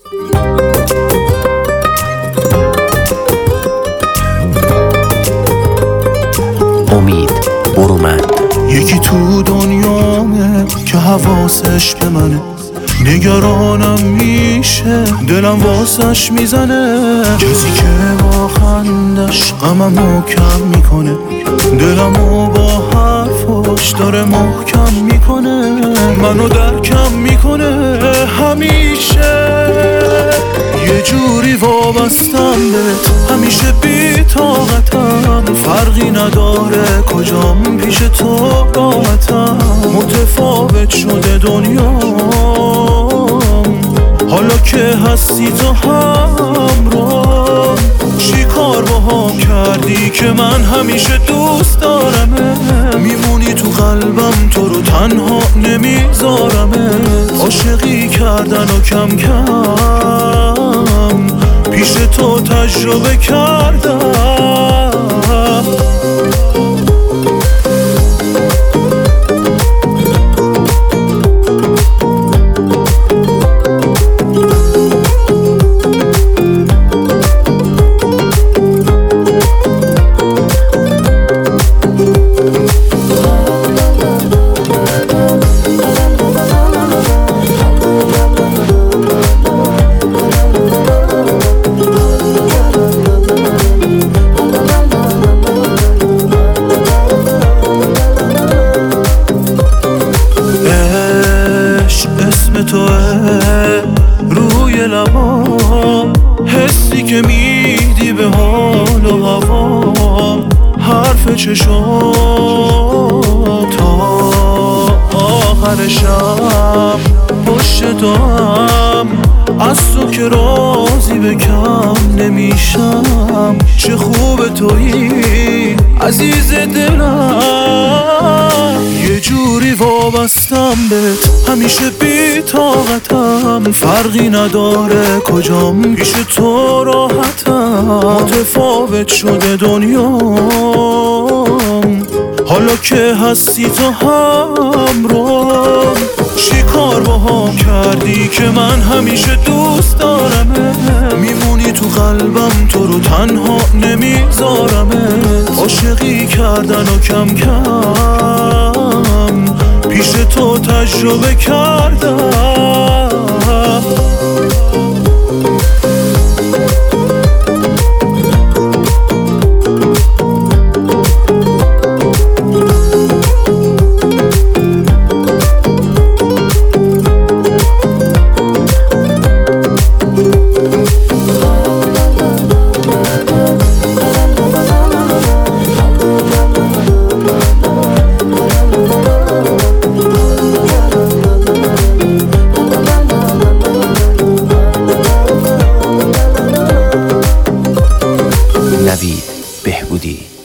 امید برومند. یکی تو دنیامه که حواسش به منه، نگرانم میشه دلم واسش میزنه. کسی که با خندش غممو کم میکنه، دلمو با حرفاش داره محکم میکنه. منو درکم میکنه همیشه، یه جوری وابستم بهت، همیشه بی طاقتم. فرقی نداره کجام پیش تو راحتم. متفاوت شده دنیام حالا که هستی تو همراه. چی کار باهام کردی که من همیشه دوست دارمه. میمونی تو قلبم، تو رو تنها نمیذارمه. عاشقی کردن و کم کم پیش تو تجربه کردم. توه روی لبا، حسی که میدی به حال و هوا. حرف چشم تا آخر شب پشت تو هم، از تو که راضی به کم نمیشم. چه خوب تویی عزیز دلم، یه جوری وابستم بهت، همیشه بی طاقتم. فرقی نداره کجام پیش تو راحتم. متفاوت شده دنیام حالا که هستی تو همراه. چی کار باهام کردی که من همیشه دوست دارمه. میمونی تو قلبم، تو رو تنها نمیذارمه. عاشقی کردن و کم کم پیش تو تجربه کردم. نوید بهبودی.